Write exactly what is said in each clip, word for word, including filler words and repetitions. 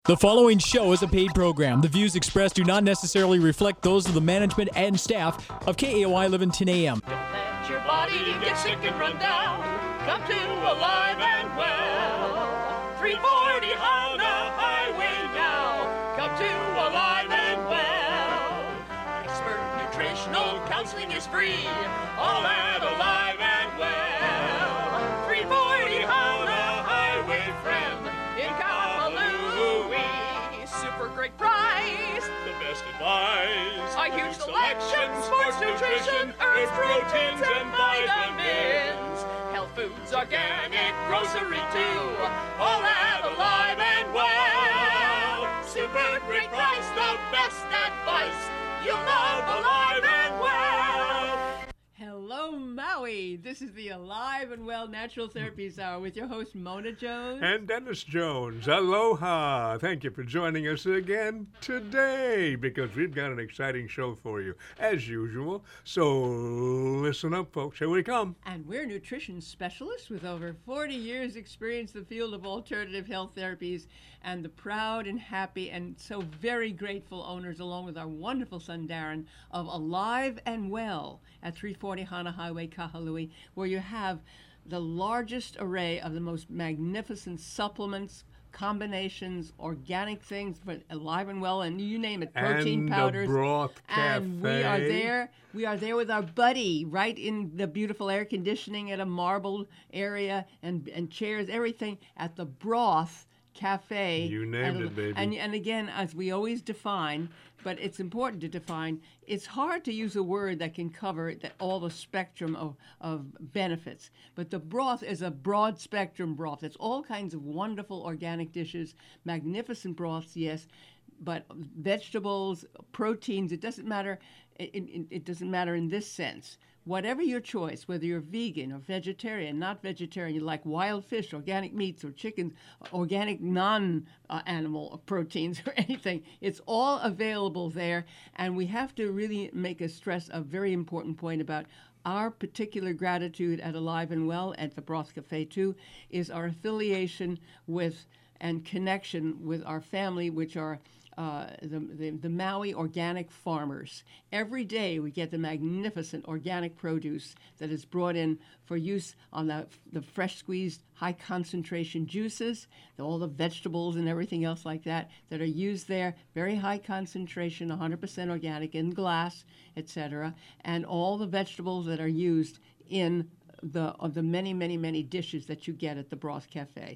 The following show is a paid program. The views expressed do not necessarily reflect those of the management and staff of K A O I eleven ten A M. Don't let your body get sick and run down. Come to Alive and Well. three forty Honda Highway now. Come to Alive and Well. Expert nutritional counseling is free. All at Alive and Well. three forty Honda Highway, friend, in Kahului. Super great price. The best advice. A huge selection, sports nutrition, herbs, proteins, and vitamins. Health foods, organic, grocery too. All at Alive and Well. Super great price, the best advice. You'll love Alive and Well. Hello, Maui. This is the Alive and Well Natural Therapies Hour with your host, Mona Jones. And Dennis Jones. Aloha. Thank you for joining us again today because we've got an exciting show for you, as usual. So listen up, folks. Here we come. And we're nutrition specialists with over forty years experience in the field of alternative health therapies and the proud and happy and so very grateful owners, along with our wonderful son, Darren, of Alive and Well at three forty Hana Highway, Kahului, where you have the largest array of the most magnificent supplements, combinations, organic things, but Alive and Well, and you name it, protein and powders. The Broth and Cafe. we are there. We are there with our buddy, right in the beautiful air conditioning at a marble area and and chairs, everything at the Broth Cafe. You named and, it, baby. And, and again, as we always define, but it's important to define, it's hard to use a word that can cover the, all the spectrum of, of benefits. But the broth is a broad spectrum broth. It's all kinds of wonderful organic dishes, magnificent broths, yes, but vegetables, proteins, it doesn't matter. It, it, it doesn't matter in this sense. Whatever your choice, whether you're vegan or vegetarian, not vegetarian, you like wild fish, organic meats, or chickens, organic non-animal proteins or anything, it's all available there. And we have to really make a stress a very important point about our particular gratitude at Alive and Well, at the Broth Cafe too, is our affiliation with and connection with our family, which are Uh, the, the, the Maui organic farmers. Every day we get the magnificent organic produce that is brought in for use on the, the fresh squeezed high concentration juices, the, all the vegetables and everything else like that that are used there, very high concentration, one hundred percent organic in glass, et cetera, and all the vegetables that are used in the, of the many, many, many dishes that you get at the Broth Cafe.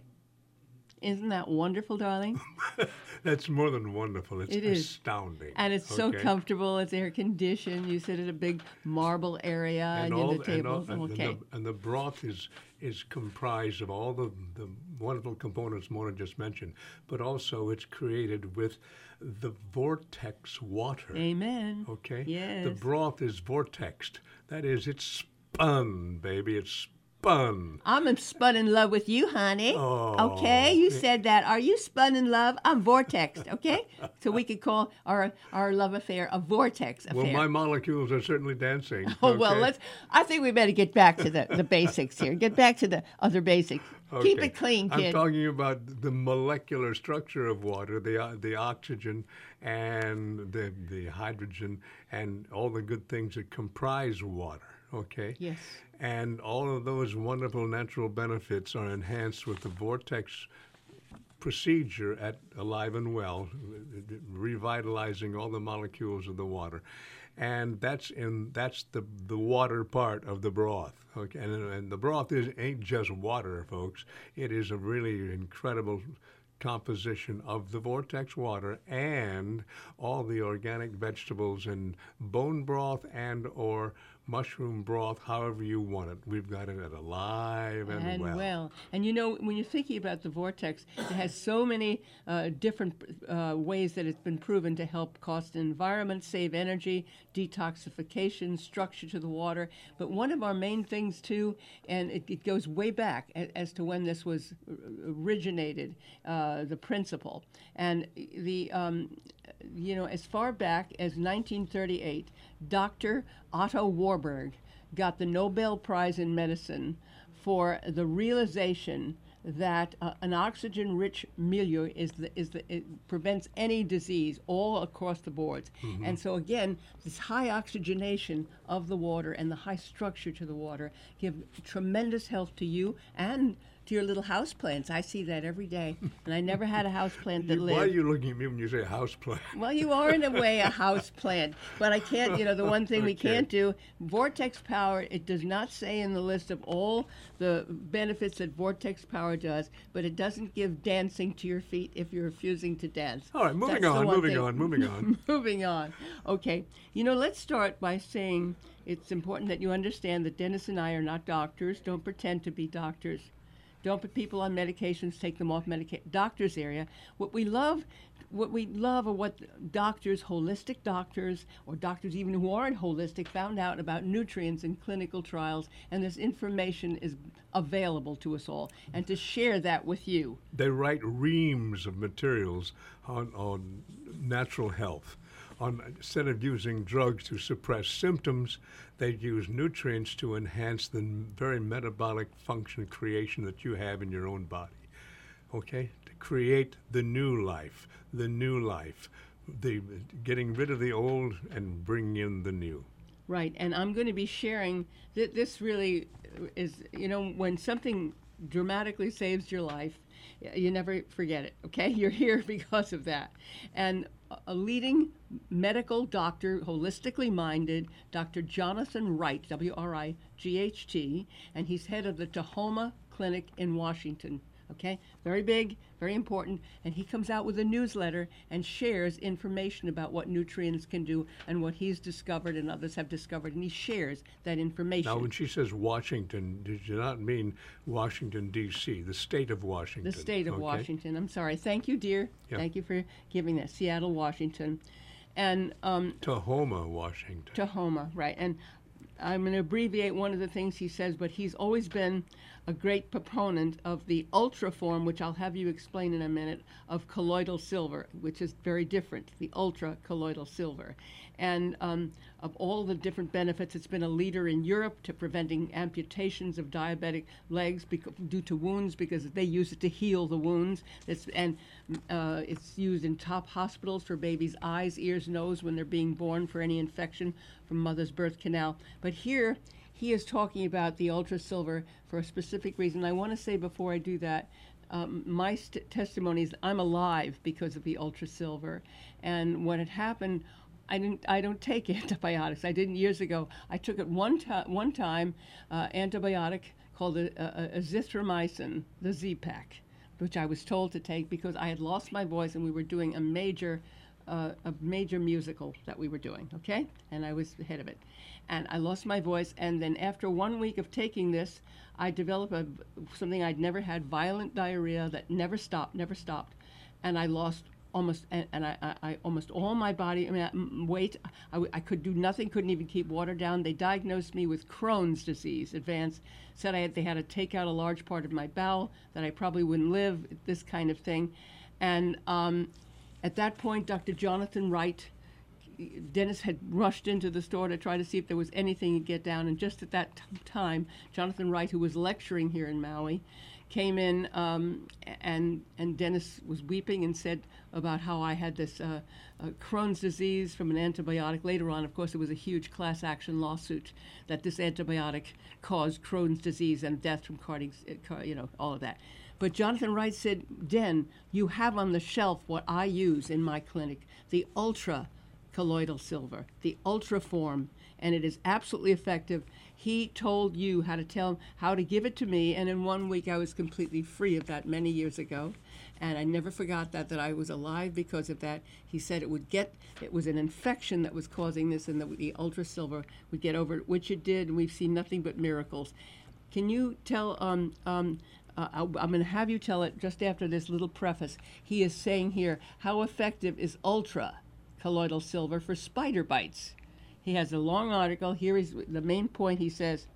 Isn't that wonderful, darling? That's more than wonderful. It's it is. astounding. And it's okay? so comfortable. It's air conditioned. You sit at a big marble area and, and all, in the tables. and, all, and, okay. and, the, and the broth is is comprised of all the, the wonderful components Mona just mentioned, but also it's created with the vortex water. Amen. Okay? Yes. The broth is vortexed. That is, it's spun, baby. It's spun. I'm spun in love with you, honey. Oh. Okay, you said that. Are you spun in love? I'm vortexed, okay? So we could call our our love affair a vortex affair. Well, my molecules are certainly dancing. Oh, okay? well, let's. I think we better get back to the, the basics here. Get back to the other basics. Okay. Keep it clean, kid. I'm talking about the molecular structure of water, the uh, the oxygen and the the hydrogen and all the good things that comprise water. Okay. Yes. And all of those wonderful natural benefits are enhanced with the vortex procedure at Alive and Well, revitalizing all the molecules of the water. And that's in that's the the water part of the broth. Okay, and, and the broth is ain't just water, folks. It is a really incredible composition of the vortex water and all the organic vegetables and bone broth and or mushroom broth, however you want it. We've got it at Alive and, and Well. well. And you know, when you're thinking about the vortex, it has so many uh, different uh, ways that it's been proven to help cost the environment, save energy, detoxification, structure to the water. But one of our main things too, and it, it goes way back as, as to when this was originated, uh, the principle. And the um, you know, as far back as nineteen thirty-eight, Doctor Otto Warburg got the Nobel Prize in Medicine for the realization that uh, an oxygen-rich milieu is the, is the, it prevents any disease all across the boards. Mm-hmm. And so again, this high oxygenation of the water and the high structure to the water give tremendous health to you and to your little house plants. I see that every day, and I never had a house plant that You- lived. Why are you looking at me when you say house plant? Well, you are in a way a house plant, but I can't, you know, the one thing we Okay. can't do, Vortex Power, it does not say in the list of all the benefits that Vortex Power does, but it doesn't give dancing to your feet if you're refusing to dance. All right, moving That's the on, one moving thing. on, moving on. Moving on. Okay. You know, let's start by saying it's important that you understand that Dennis and I are not doctors. Don't pretend to be doctors. Don't put people on medications, take them off medication. Doctors area. What we love, what we love are what doctors, holistic doctors, or doctors even who aren't holistic, found out about nutrients in clinical trials, and this information is available to us all, and to share that with you. They write reams of materials on, on natural health. On, instead of using drugs to suppress symptoms, they use nutrients to enhance the m- very metabolic function creation that you have in your own body. Okay? To create the new life, the new life, the getting rid of the old and bringing in the new. Right, and I'm going to be sharing th- this really is, you know, when something dramatically saves your life, y- you never forget it, okay? You're here because of that. And a- a leading medical doctor, holistically minded, Doctor Jonathan Wright, W R I G H T, and he's head of the Tahoma Clinic in Washington. Okay, very big, very important, and he comes out with a newsletter and shares information about what nutrients can do and what he's discovered and others have discovered, and he shares that information. Now, when she says Washington, did you not mean Washington, D C, the state of Washington? The state of okay? Washington. I'm sorry. Thank you, dear. Yeah. Thank you for giving that. Seattle, Washington, and um, Tahoma, Washington. Tahoma, right. And I'm going to abbreviate one of the things he says, but he's always been a great proponent of the ultra form, which I'll have you explain in a minute, of colloidal silver, which is very different, the ultra colloidal silver. And um, of all the different benefits, it's been a leader in Europe to preventing amputations of diabetic legs bec- due to wounds, because they use it to heal the wounds. It's, and uh, it's used in top hospitals for babies' eyes, ears, nose when they're being born for any infection from mother's birth canal. But here, he is talking about the ultra silver for a specific reason. I want to say before I do that, um, my st- testimony is I'm alive because of the ultra silver. And when it happened, I didn't. I don't take antibiotics. I didn't years ago. I took it one time. One time, uh, antibiotic called a, a, azithromycin, the Z-Pak, which I was told to take because I had lost my voice and we were doing a major, uh, a major musical that we were doing. Okay, and I was the head of it, and I lost my voice. And then after one week of taking this, I developed a, something I'd never had: violent diarrhea that never stopped, never stopped, and I lost. Almost and, and I, I, I almost all my body I mean, I- weight. I, w- I could do nothing. Couldn't even keep water down. They diagnosed me with Crohn's disease, advanced. Said I had, they had to take out a large part of my bowel. That I probably wouldn't live. This kind of thing, and um, at that point, Doctor Jonathan Wright, Dennis had rushed into the store to try to see if there was anything he could get down. And just at that t- time, Jonathan Wright, who was lecturing here in Maui, came in, um, and and Dennis was weeping and said about how I had this uh, uh, Crohn's disease from an antibiotic. Later on, of course, it was a huge class action lawsuit that this antibiotic caused Crohn's disease and death from cardiac, uh, you know, all of that. But Jonathan Wright said, Den, you have on the shelf what I use in my clinic, the ultra colloidal silver, the ultra form, and it is absolutely effective. He told you how to tell how to give it to me, and in one week I was completely free of that many years ago, and I never forgot that that I was alive because of that. He said it would get it was an infection that was causing this, and the, the ultra silver would get over it, which it did, and we've seen nothing but miracles. Can you tell? Um, um, uh, I- I'm going to have you tell it just after this little preface. He is saying here, how effective is ultra colloidal silver for spider bites? He has a long article. Here is the main point. He says,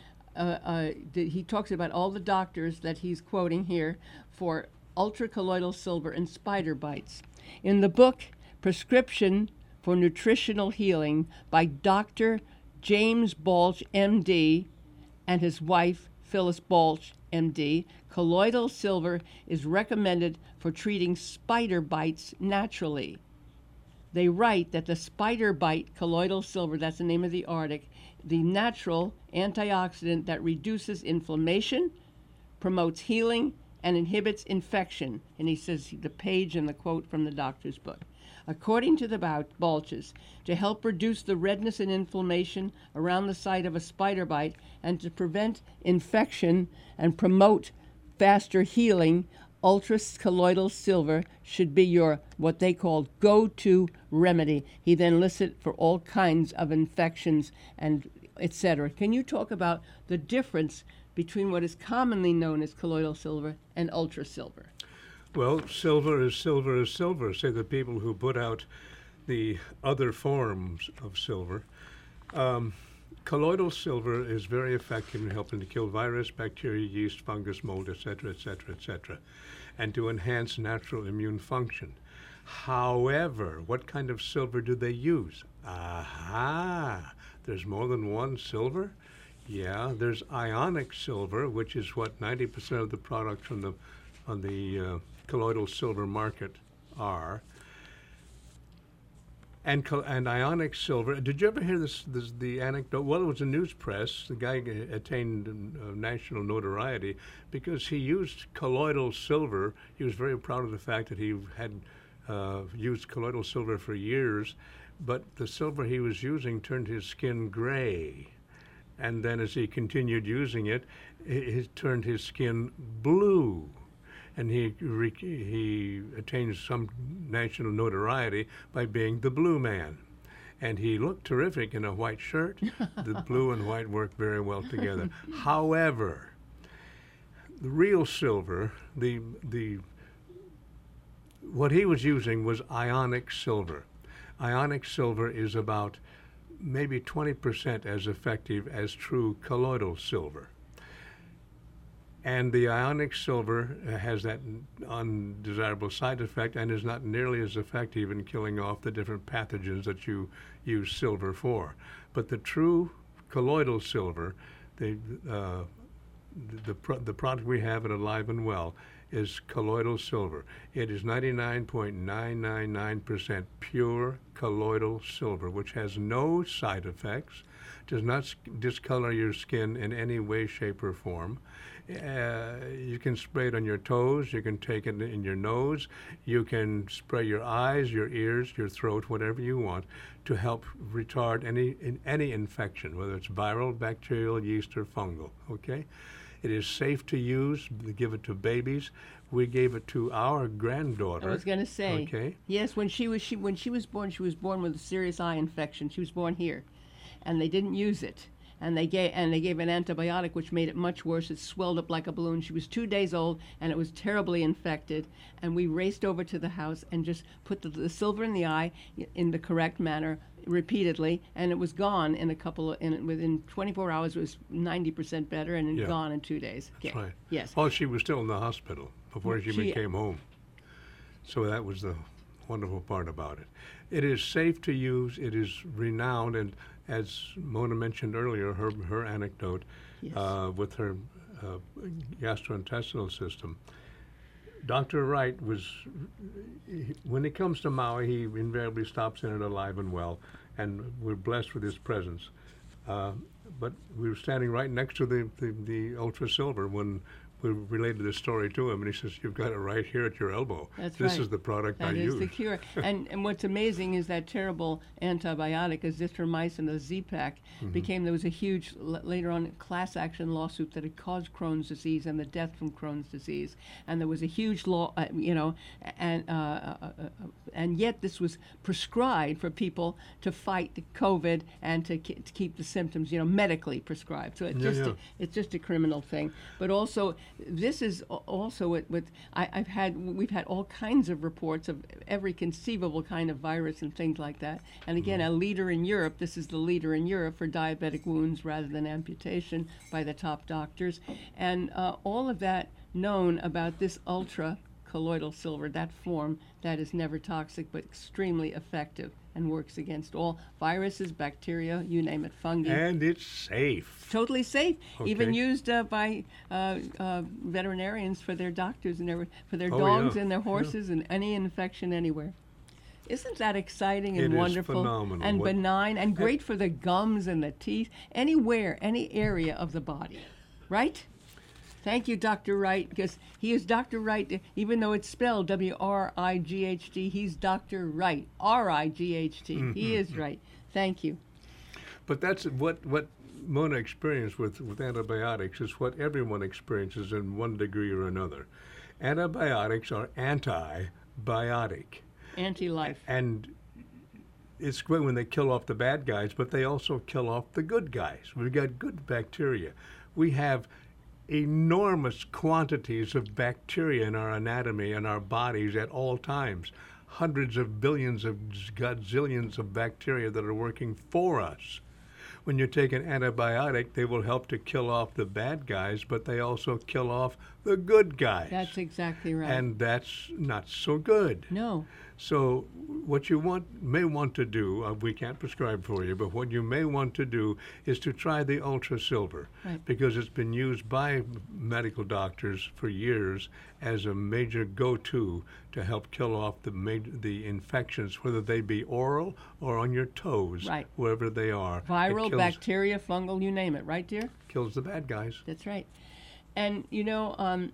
uh, uh, th- he talks about all the doctors that he's quoting here for ultracolloidal silver and spider bites. In the book, Prescription for Nutritional Healing by Doctor James Balch, M D, and his wife, Phyllis Balch, M D, colloidal silver is recommended for treating spider bites naturally. They write that the spider bite colloidal silver, that's the name of the article, the natural antioxidant that reduces inflammation, promotes healing, and inhibits infection. And he says the page and the quote from the doctor's book. According to the Balches, to help reduce the redness and inflammation around the site of a spider bite and to prevent infection and promote faster healing, ultra colloidal silver should be your, what they call, go-to remedy. He then lists it for all kinds of infections and et cetera. Can you talk about the difference between what is commonly known as colloidal silver and ultra silver? Well, silver is silver is silver, say the people who put out the other forms of silver. Um, colloidal silver is very effective in helping to kill virus, bacteria, yeast, fungus, mold, et cetera, et cetera, et cetera, and to enhance natural immune function. However, what kind of silver do they use? Aha! There's more than one silver? Yeah, there's ionic silver, which is what ninety percent of the products from the on the uh, colloidal silver market are. And, co- and ionic silver, did you ever hear this, this the anecdote? Well, it was a news press. The guy g- attained uh, national notoriety because he used colloidal silver. He was very proud of the fact that he had uh, used colloidal silver for years, but the silver he was using turned his skin gray. And then as he continued using it, it, it turned his skin blue. And he re- he attained some national notoriety by being the blue man. And he looked terrific in a white shirt. The blue and white worked very well together. However, the real silver, the the what he was using was ionic silver. Ionic silver is about maybe twenty percent as effective as true colloidal silver. And the ionic silver has that undesirable side effect and is not nearly as effective in killing off the different pathogens that you use silver for. But the true colloidal silver, the uh, the, the, pro- the product we have at Alive and Well, is colloidal silver. It is ninety-nine point nine nine nine percent pure colloidal silver, which has no side effects, does not s- discolor your skin in any way, shape, or form. Uh, you can spray it on your toes, you can take it in your nose, you can spray your eyes, your ears, your throat, whatever you want, to help retard any in, any infection, whether it's viral, bacterial, yeast, or fungal, okay? It is safe to use. We give it to babies. We gave it to our granddaughter. I was going to say. Okay. Yes, when she was she when she was born, she was born with a serious eye infection. She was born here, and they didn't use it. And they gave and they gave an antibiotic, which made it much worse. It swelled up like a balloon. She was two days old, and it was terribly infected. And we raced over to the house and just put the, the silver in the eye in the correct manner repeatedly, and it was gone in a couple of in within twenty-four hours. It was ninety percent better, and Yeah. gone in two days. That's Okay. right. Yes. Well, she was still in the hospital before she, She- came home. So that was the wonderful part about it. It is safe to use. It is renowned, and as Mona mentioned earlier, her her anecdote Yes. uh, with her uh, gastrointestinal system. Doctor Wright was, he, when it comes to Maui, he invariably stops in at Alive and Well, and we're blessed with his presence. Uh, but we were standing right next to the, the, the Ultra Silver when we related this story to him, and he says, "You've got it right here at your elbow. That's this right. is the product I That is use." the cure. and and what's amazing is that terrible antibiotic, azithromycin, the Z-Pak, Mm-hmm. became, there was a huge, l- later on, class action lawsuit that it caused Crohn's disease and the death from Crohn's disease. And there was a huge law, uh, you know, and uh, uh, uh, uh, and yet this was prescribed for people to fight the COVID and to, ke- to keep the symptoms, you know, medically prescribed. So it's Yeah, just yeah. A, it's just a criminal thing. But also, this is al- also with, with I, I've had we've had all kinds of reports of every conceivable kind of virus and things like that. And again, a leader in Europe. This is the leader in Europe for diabetic wounds rather than amputation by the top doctors, and uh, all of that known about this ultra colloidal silver, that form that is never toxic but extremely effective and works against all viruses, bacteria, you name it, fungi. And it's safe. Totally safe, even Okay. used uh, by uh, uh, veterinarians for their doctors and their, for their Oh, dogs yeah, and their yeah. horses and any infection anywhere. Isn't that exciting and It is wonderful phenomenal. and What- benign and great for the gums and the teeth, anywhere, any area of the body, right? Thank you, Doctor Wright, because he is Doctor Wright, even though it's spelled W R I G H T, he's Doctor Wright, R I G H T. Mm-hmm. He is right. Thank you. But that's what, what Mona experienced with, with antibiotics is what everyone experiences in one degree or another. Antibiotics are antibiotic. Anti-life. And it's great when they kill off the bad guys, but they also kill off the good guys. We've got good bacteria. We have enormous quantities of bacteria in our anatomy and our bodies at all times. Hundreds of billions of gazillions of bacteria that are working for us. When you take an antibiotic, they will help to kill off the bad guys, but they also kill off the good guys. That's exactly right. And that's not so good. no. So what you want may want to do, uh, we can't prescribe for you, but what you may want to do is to try the Ultra Silver, Right. because it's been used by medical doctors for years as a major go-to to help kill off the ma- the infections, whether they be oral or on your toes, Right. wherever they are. It Viral, kills, bacteria, fungal, you name it, right, dear? kills the bad guys. That's right. And, you know, um,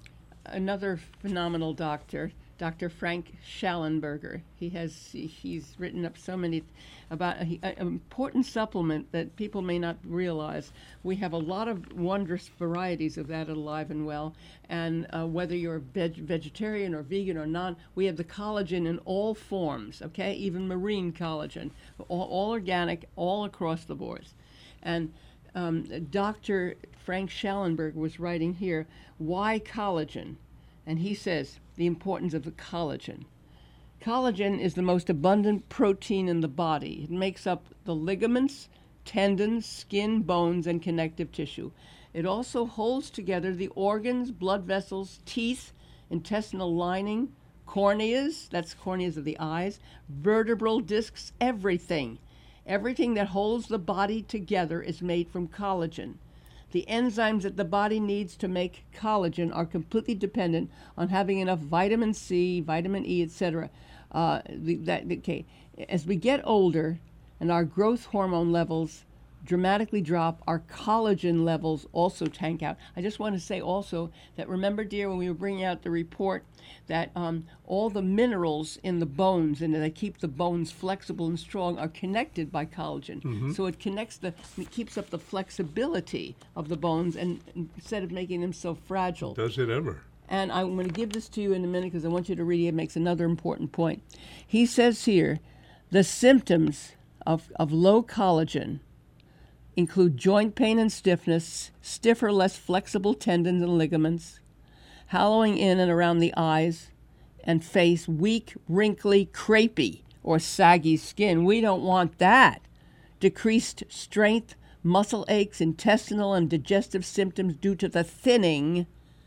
another phenomenal doctor, Doctor Frank Schallenberger. He has he's written up so many about an important supplement that people may not realize. We have a lot of wondrous varieties of that at Alive and Well, and uh, whether you're veg- vegetarian or vegan or non, we have the collagen in all forms. Okay, even marine collagen, all, all organic, all across the board. And um, Doctor Frank Schallenberger was writing here, why collagen? And he says the importance of the collagen. Collagen is the most abundant protein in the body. It makes up the ligaments, tendons, skin, bones, and connective tissue. It also holds together the organs, blood vessels, teeth, intestinal lining, corneas, that's corneas of the eyes, vertebral discs, everything. Everything that holds the body together is made from collagen. The enzymes that the body needs to make collagen are completely dependent on having enough vitamin C, vitamin E, et cetera. Uh, the, that, okay. As we get older and our growth hormone levels dramatically drop, our collagen levels also tank out. I just want to say also that remember, dear, when we were bringing out the report that um, all the minerals in the bones and that keep the bones flexible and strong are connected by collagen. Mm-hmm. So it connects the, it keeps up the flexibility of the bones and instead of making them so fragile. Does it ever? And I'm going to give this to you in a minute because I want you to read it. It makes another important point. He says here, the symptoms of, of low collagen include joint pain and stiffness, stiffer, less flexible tendons and ligaments, hollowing in and around the eyes and face, weak, wrinkly, crepey, or saggy skin. We don't want that. Decreased strength, muscle aches, intestinal and digestive symptoms due to the thinning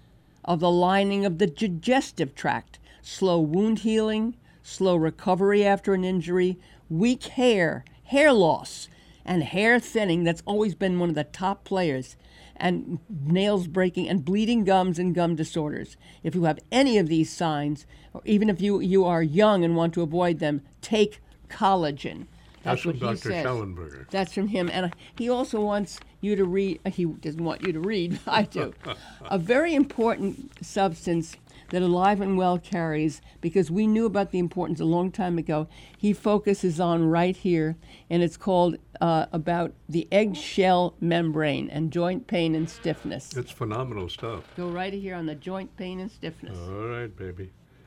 of the lining of the digestive tract, slow wound healing, slow recovery after an injury, weak hair, hair loss, and hair thinning. That's always been one of the top players, and nails breaking and bleeding gums and gum disorders. If you have any of these signs, or even if you, you are young and want to avoid them, take collagen. That's That's from what he Doctor says. Schallenberger. That's from him. And he also wants you to read, he doesn't want you to read, I do. A very important substance that Alive and Well carries, because we knew about the importance a long time ago, he focuses on right here, and it's called uh, about the eggshell membrane and joint pain and stiffness. It's phenomenal stuff. Go right here on the joint pain and stiffness. All right, baby.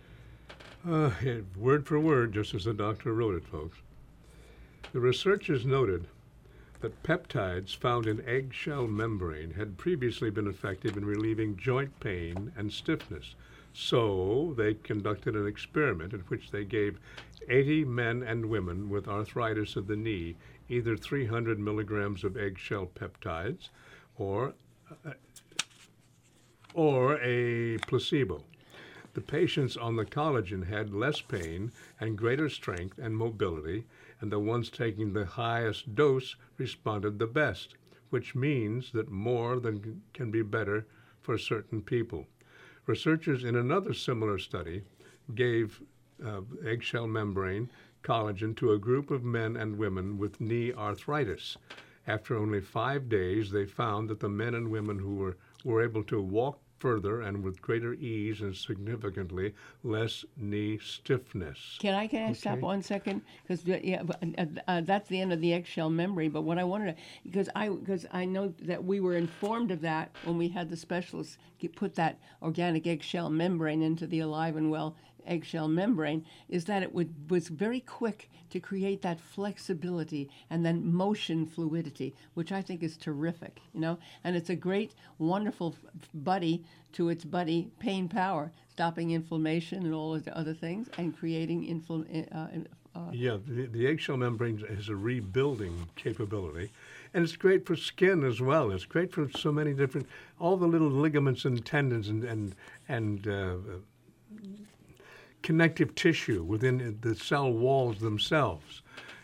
Uh, yeah, word for word, just as the doctor wrote it, folks. The researchers noted that peptides found in eggshell membrane had previously been effective in relieving joint pain and stiffness. So they conducted an experiment in which they gave eighty men and women with arthritis of the knee either three hundred milligrams of eggshell peptides or, uh, or a placebo. The patients on the collagen had less pain and greater strength and mobility, and the ones taking the highest dose responded the best, which means that more than can be better for certain people. Researchers in another similar study gave uh, eggshell membrane collagen to a group of men and women with knee arthritis. After only five days, they found that the men and women who were, were able to walk further and with greater ease and significantly less knee stiffness. Can I can I stop Okay. one second? Because yeah, but, uh, uh, that's the end of the eggshell membrane. But what I wanted to, because I because I know that we were informed of that when we had the specialists get, put that organic eggshell membrane into the Alive and Well eggshell membrane, is that it would was very quick to create that flexibility and then motion fluidity, which I think is terrific, you know. And it's a great, wonderful f- buddy to its buddy Pain Power, stopping inflammation and all of the other things, and creating infl- uh, uh, Yeah, the, the eggshell membrane has a rebuilding capability, and it's great for skin as well. It's great for so many different, all the little ligaments and tendons and and and uh, connective tissue within the cell walls themselves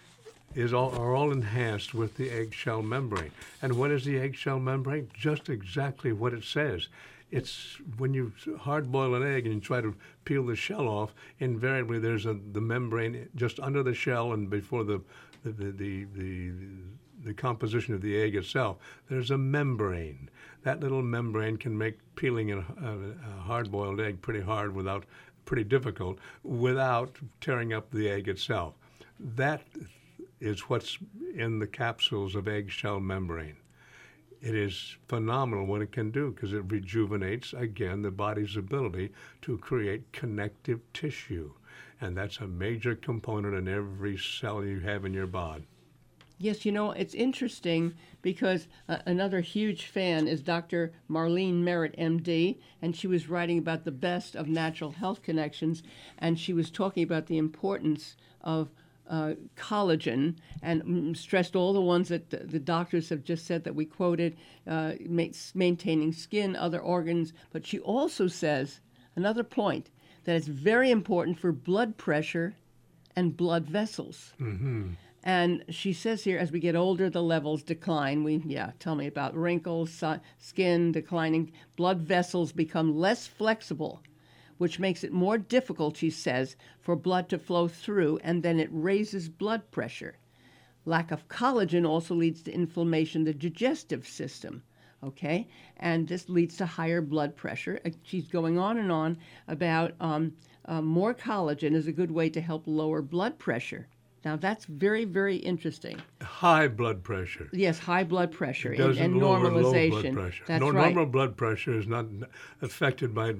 is all are all enhanced with the eggshell membrane. And what is the eggshell membrane? Just exactly what it says. It's when you hard boil an egg and you try to peel the shell off, invariably there's a the membrane just under the shell and before the the the the, the, the composition of the egg itself. There's a membrane. That little membrane can make peeling a, a, a hard boiled egg pretty hard without pretty difficult without tearing up the egg itself. That is what's in the capsules of eggshell membrane. It is phenomenal what it can do because it rejuvenates, again, the body's ability to create connective tissue. And that's a major component in every cell you have in your body. Yes, you know, it's interesting because uh, another huge fan is Doctor Marlene Merritt, M D, and she was writing about the best of natural health connections, and she was talking about the importance of uh, collagen and mm, stressed all the ones that the, the doctors have just said that we quoted, uh, ma- maintaining skin, other organs. But she also says, another point, that it's very important for blood pressure and blood vessels. Mm-hmm. And she says here, as we get older, the levels decline. We, yeah, tell me about wrinkles, si- skin declining. Blood vessels become less flexible, which makes it more difficult, she says, for blood to flow through, and then it raises blood pressure. Lack of collagen also leads to inflammation of the digestive system, okay? And this leads to higher blood pressure. Uh, She's going on and on about um, uh, more collagen is a good way to help lower blood pressure. Now, that's very, very interesting. High blood pressure. Yes, high blood pressure It and, doesn't and lower normalization. low blood pressure. That's no, right. Normal blood pressure is not affected by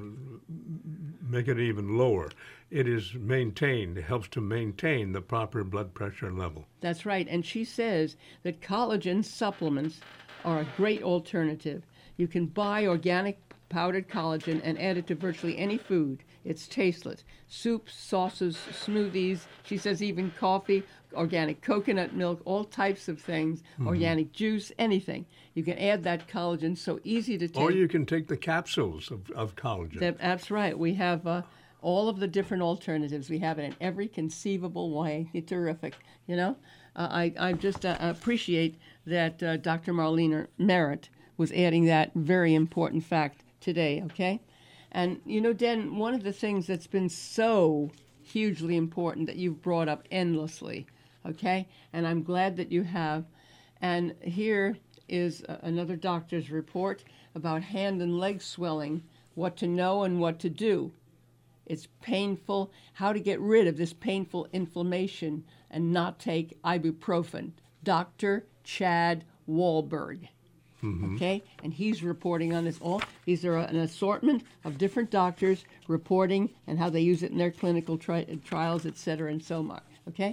making it even lower. It is maintained. It helps to maintain the proper blood pressure level. That's right. And she says that collagen supplements are a great alternative. You can buy organic powdered collagen and add it to virtually any food. It's tasteless. Soups, sauces, smoothies. She says even coffee, organic coconut milk, all types of things, mm-hmm. organic juice, anything. You can add that collagen, so easy to take. Or you can take the capsules of, of collagen. That, that's right. We have uh, all of the different alternatives. We have it in every conceivable way. It's terrific, you know. Uh, I, I just uh, appreciate that uh, Doctor Marlene Merritt was adding that very important fact today, okay? And, you know, Den, one of the things that's been so hugely important that you've brought up endlessly, okay? And I'm glad that you have. And here is uh, another doctor's report about hand and leg swelling, what to know and what to do. It's painful, how to get rid of this painful inflammation and not take ibuprofen. Doctor Chad Wahlberg. Mm-hmm. Okay, and he's reporting on this. All these are an assortment of different doctors reporting and how they use it in their clinical tri- trials, et cetera, and so on. Okay,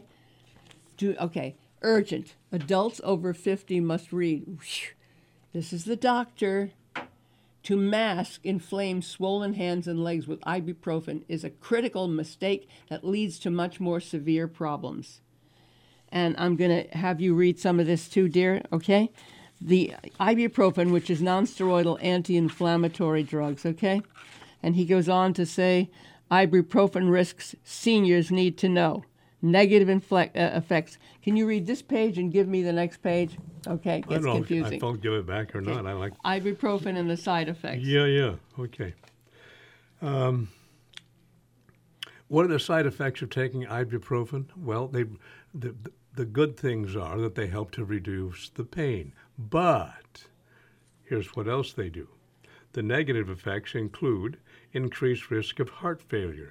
do okay. Urgent. Adults over fifty must read. This is the doctor. To mask inflamed, swollen hands and legs with ibuprofen is a critical mistake that leads to much more severe problems. And I'm going to have you read some of this too, dear. Okay. The ibuprofen, which is nonsteroidal anti-inflammatory drugs, okay? And he goes on to say, ibuprofen risks seniors need to know. Negative infle- uh, effects. Can you read this page and give me the next page? Okay, it I gets don't know confusing. if I'll give it back or Okay. not. I like. Ibuprofen and the side effects. Yeah, yeah. Okay. Um, what are the side effects of taking ibuprofen? Well, they, the, the good things are that they help to reduce the pain. But here's what else they do. The negative effects include increased risk of heart failure.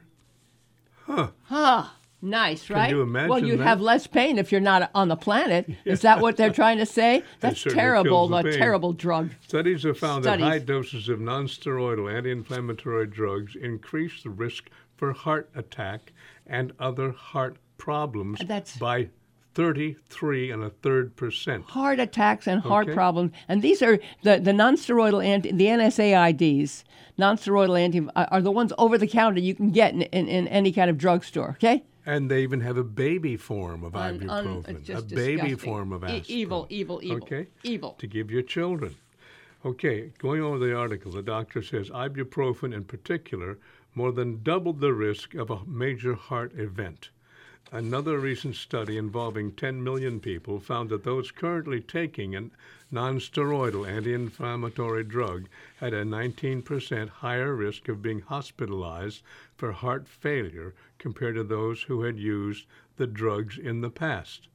Huh. Huh. Nice, right? you imagine well, you'd that? have less pain if you're not on the planet. Is that what they're trying to say? That's certainly terrible, kills the a pain. terrible drug. Studies have found Studies. that high doses of nonsteroidal anti-inflammatory drugs increase the risk for heart attack and other heart problems That's- by thirty-three and a third percent. Heart attacks and heart Okay. problems. And these are the, the nonsteroidal anti, the N S A I Ds, nonsteroidal anti, are are the ones over the counter you can get in, in, in any kind of drugstore, okay? And they even have a baby form of Un- un- ibuprofen, it's just a baby disgusting. form of E- aspirin. evil, evil, evil. Okay. Evil. To give your children. Okay, going over the article, the doctor says ibuprofen in particular more than doubled the risk of a major heart event. Another recent study involving ten million people found that those currently taking a nonsteroidal anti-inflammatory drug had a nineteen percent higher risk of being hospitalized for heart failure compared to those who had used the drugs in the past.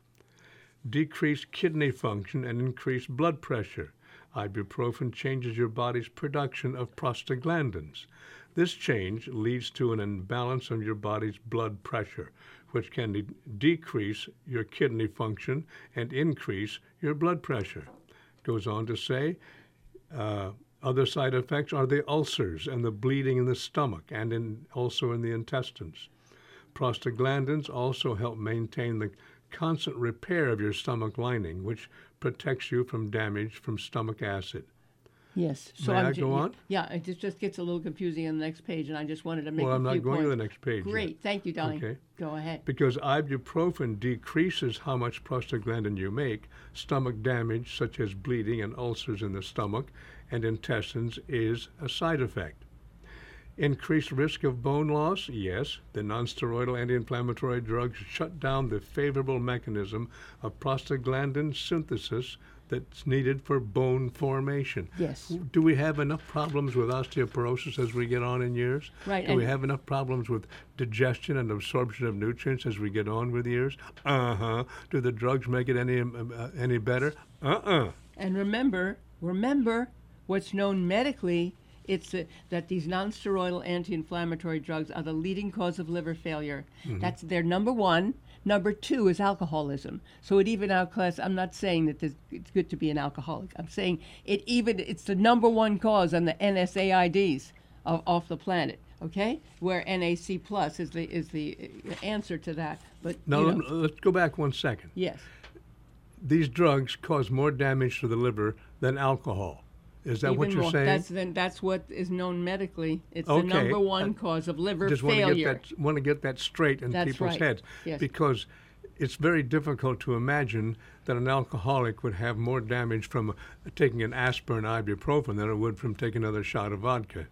Decreased kidney function and increased blood pressure. Ibuprofen changes your body's production of prostaglandins. This change leads to an imbalance of your body's blood pressure, which can de- decrease your kidney function and increase your blood pressure. Goes on to say, uh, other side effects are the ulcers and the bleeding in the stomach and in, also in the intestines. Prostaglandins also help maintain the constant repair of your stomach lining, which protects you from damage from stomach acid. Yes. So May I'm I ju- go yeah, on? Yeah, it just, just gets a little confusing on the next page, and I just wanted to make Well, a I'm few not going points. to the next page yet. Great. Thank you, darling. Okay. Go ahead. Because ibuprofen decreases how much prostaglandin you make, stomach damage such as bleeding and ulcers in the stomach and intestines is a side effect. Increased risk of bone loss? Yes. The nonsteroidal anti-inflammatory drugs shut down the favorable mechanism of prostaglandin synthesis that's needed for bone formation. Yes. Do we have enough problems with osteoporosis as we get on in years? Right, Do we and- have enough problems with digestion and absorption of nutrients as we get on with years? Uh-huh. Do the drugs make it any um, uh, any better? Uh-uh. And remember, remember what's known medically, it's uh, that these nonsteroidal anti-inflammatory drugs are the leading cause of liver failure. That's their number one. Number two is alcoholism. So it even outclass. I'm not saying that this, it's good to be an alcoholic. I'm saying it even it's the number one cause on the N S A I Ds of, off the planet. Okay, where N A C plus is the is the uh, answer to that. But Now, you lem- know, let's go back one second. yes, These drugs cause more damage to the liver than alcohol. Is that even what you're more. saying? That's then that's what is known medically. It's Okay, the number uh, one cause of liver Just want to failure. get that want to get that straight in That's people's right. heads, Yes. because it's very difficult to imagine that an alcoholic would have more damage from uh, taking an aspirin, ibuprofen, than it would from taking another shot of vodka.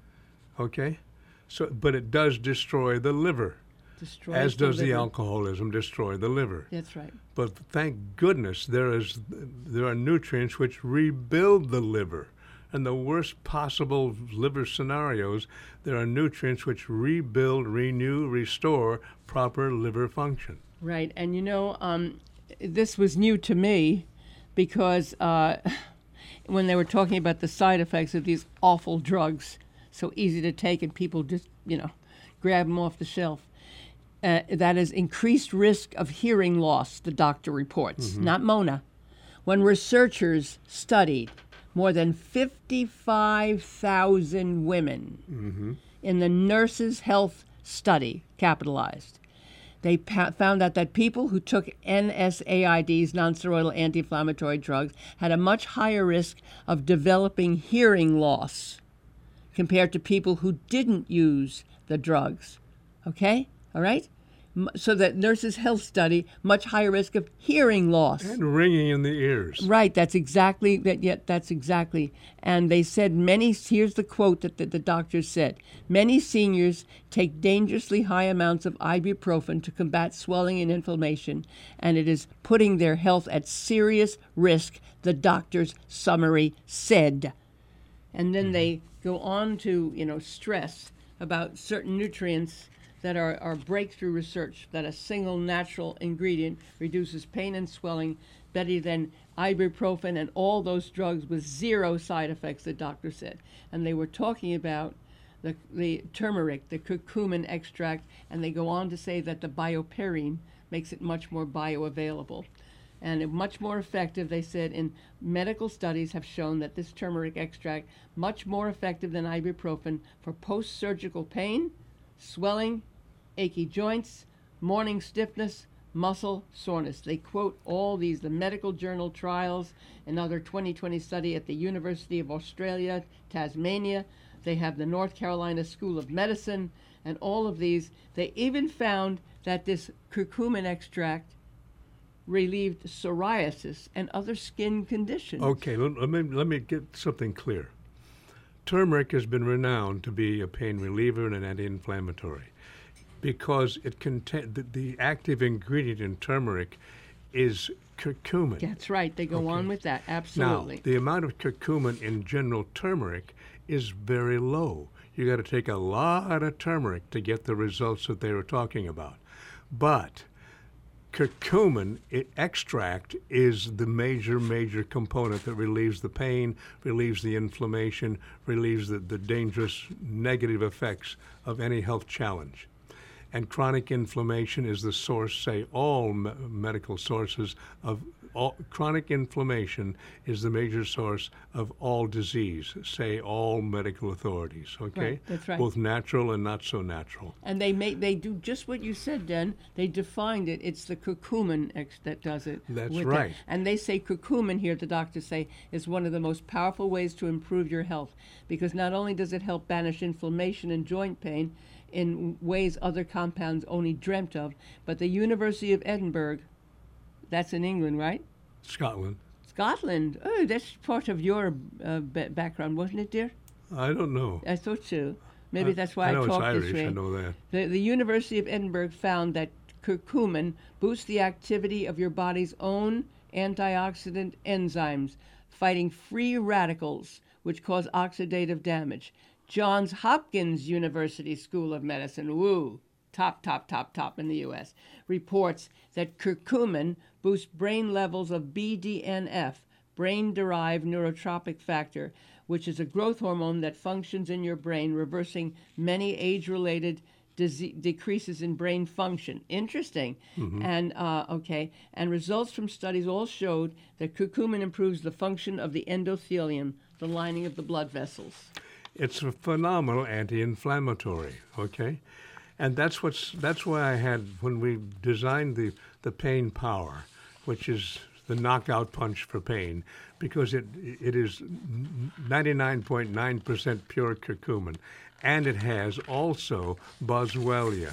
Okay, so but it does destroy the liver, Destroys as does the, liver. alcoholism destroy the liver. That's right. But thank goodness there is there are nutrients which rebuild the liver. In the worst possible liver scenarios, there are nutrients which rebuild, renew, restore proper liver function. Right, and you know, um, this was new to me because uh, when they were talking about the side effects of these awful drugs, so easy to take, and people just, you know, grab them off the shelf. Uh, that is increased risk of hearing loss, the doctor reports, not Mona. When researchers studied more than fifty-five thousand women in the Nurses' Health Study, capitalized, they pa- found out that people who took N S A I Ds, nonsteroidal anti-inflammatory drugs, had a much higher risk of developing hearing loss compared to people who didn't use the drugs. Okay? All right? m- so that Nurses Health Study, much higher risk of hearing loss. And ringing in the ears. Right, that's exactly that. Yet that's exactly. And they said many. Here's the quote that the, the doctors said: many seniors take dangerously high amounts of ibuprofen to combat swelling and inflammation, and it is putting their health at serious risk. The doctor's summary said. And then they go on to, you know, stress about certain nutrients that are, are breakthrough research, that a single natural ingredient reduces pain and swelling better than ibuprofen and all those drugs with zero side effects, the doctor said. And they were talking about the, the turmeric, the curcumin extract, and they go on to say that the bioperine makes it much more bioavailable. And much more effective, they said, in medical studies have shown that this turmeric extract much more effective than ibuprofen for post-surgical pain, swelling, achy joints, morning stiffness, muscle soreness. They quote all these, the medical journal trials, another twenty twenty study at the University of Australia, Tasmania. They have the North Carolina School of Medicine, and all of these. They even found that this curcumin extract relieved psoriasis and other skin conditions. Okay, let, let me let me get something clear. Turmeric has been renowned to be a pain reliever and an anti-inflammatory because it contain the, the active ingredient in turmeric is curcumin. That's right. They go Okay. on with that. Absolutely. Now, the amount of curcumin in general turmeric is very low. You got to take a lot of turmeric to get the results that they were talking about. But curcumin i- extract is the major, major component that relieves the pain, relieves the inflammation, relieves the, the dangerous negative effects of any health challenge. And chronic inflammation is the source, say all me- medical sources of all, chronic inflammation is the major source of all disease, say all medical authorities, okay? Right, that's right. Both natural and not so natural. And they make they do just what you said, Den. They defined it. It's the curcumin ex that does it. That's with right. that. And they say curcumin here, the doctors say, is one of the most powerful ways to improve your health, because not only does it help banish inflammation and joint pain in ways other compounds only dreamt of, but the University of Edinburgh, that's in England, right? Scotland. Scotland. Oh, that's part of your uh, ba- background, wasn't it, dear? I don't know. I thought so. Maybe I- that's why I I, know it's talk Irish, this way. I know that. The, the University of Edinburgh found that curcumin boosts the activity of your body's own antioxidant enzymes, fighting free radicals, which cause oxidative damage. Johns Hopkins University School of Medicine, woo, top, top, top, top in the U S, reports that curcumin boosts brain levels of B D N F, brain-derived neurotropic factor, which is a growth hormone that functions in your brain, reversing many age-related dise- decreases in brain function. Interesting. And, uh, okay, and results from studies all showed that curcumin improves the function of the endothelium, the lining of the blood vessels. It's a phenomenal anti-inflammatory, okay? And that's what's that's why I had when we designed the the pain power, which is the knockout punch for pain, because it it is ninety-nine point nine percent pure curcumin, and it has also boswellia,